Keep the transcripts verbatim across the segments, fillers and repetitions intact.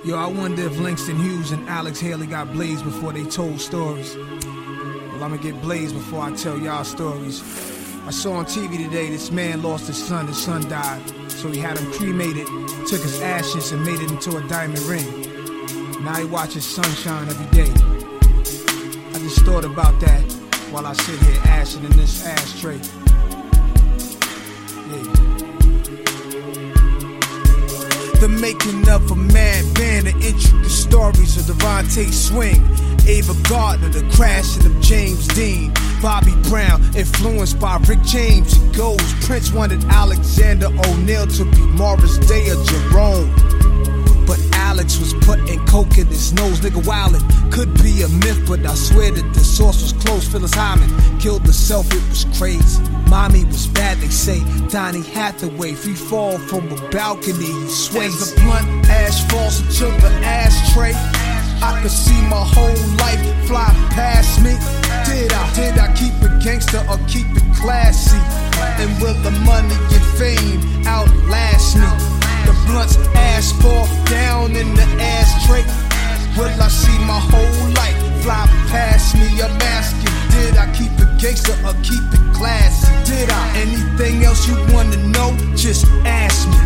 Yo, I wonder if Langston Hughes and Alex Haley got blazed before they told stories. Well, I'ma get blazed before I tell y'all stories. I saw on T V today this man lost his son, his son died. So he had him cremated, took his ashes and made it into a diamond ring. Now he watches sunshine every day. I just thought about that while I sit here ashing in this ashtray. Yeah. The making of a mad band, the intricate stories of Devontae Swing, Ava Gardner, the crashing of James Dean, Bobby Brown, influenced by Rick James. It goes, Prince wanted Alexander O'Neal to be Morris Day or Jerome, but Alex was putting coke in his nose. Nigga wildin', could be a myth, but I swear that the source was close. Phyllis Hyman killed herself, it was crazy. Mommy was bad, they say. Donnie Hathaway, free fall from a balcony, he sways. As the blunt ash falls into the ashtray, I could see my whole life fly past me. Did I, did I keep it gangster or keep it classy? And will the money and fame outlast me? The blunt's ash fall down in the ashtray. Will I see my whole life fly past me? I'm asking, did I keep it gangster or keep it classy? Did I? Anything else you wanna know? Just ask me.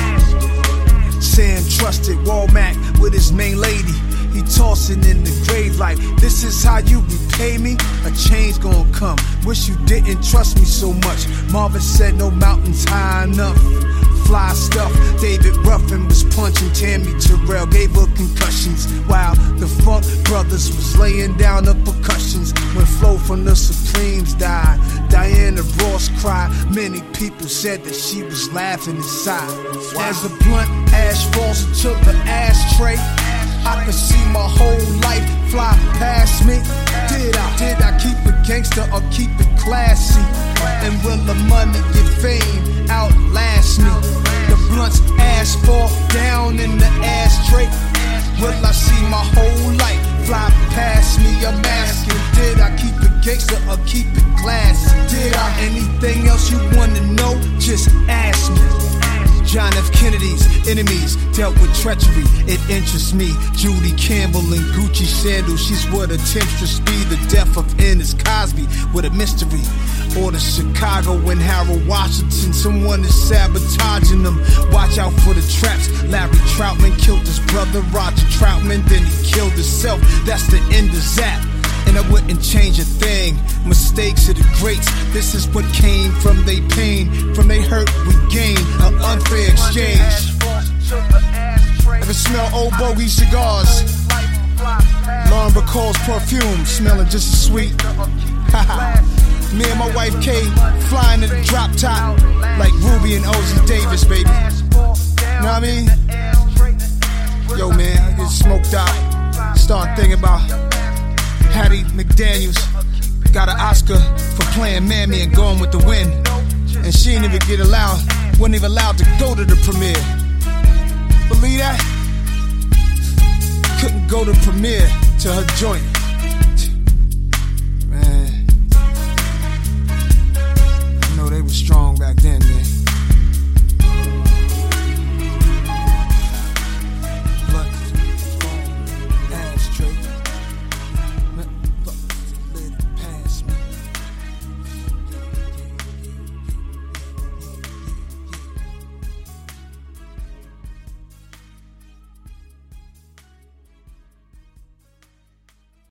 Sam trusted Walmack with his main lady. He tossing in the grave like, this is how you repay me? A change gon' come. Wish you didn't trust me so much. Marvin said no mountains high enough. Fly stuff. David Ruffin was punching Tammy Terrell, gave her concussions, while the Funk Brothers was laying down the percussions. When Flo from the Supremes died, Diana Ross cried. Many people said that she was laughing inside. Wow. As the blunt ash falls into the ashtray, I could see my whole life fly past me. Did I, did I keep it gangster or keep it classy? And will the money and fame outlast me? The blunt's ash fall down in the ashtray. Will I see my whole life fly past me? I'm asking, did I keep it gangster or keep it classy? Did I? Anything else you wanna know? Just ask me. John F. Kennedy's enemies dealt with treachery, it interests me. Judy Campbell in Gucci sandals, she's what attempts to speed. The death of Ennis Cosby with a mystery. Or the Chicago and Harold Washington, someone is sabotaging them. Watch out for the traps. Larry Troutman killed his brother Roger Troutman, then he killed himself. That's the end of Zap, and I wouldn't change a thing. Mistakes of the greats, this is what came from they pain. From they hurt we gain an unfair exchange. Ever smell old bogey cigars? Lauren Bacall's perfume, smelling just as sweet. Me and my wife Kay flying in the drop top like Ruby and Ozzy Davis, baby. Know what I mean? Yo man, I get smoked out. Start thinking about Hattie McDaniels. Got an Oscar for playing Mammy and Going with the Wind, and she didn't even get allowed, wasn't even allowed to go to the premiere. Believe that? Couldn't go to premiere to her joint.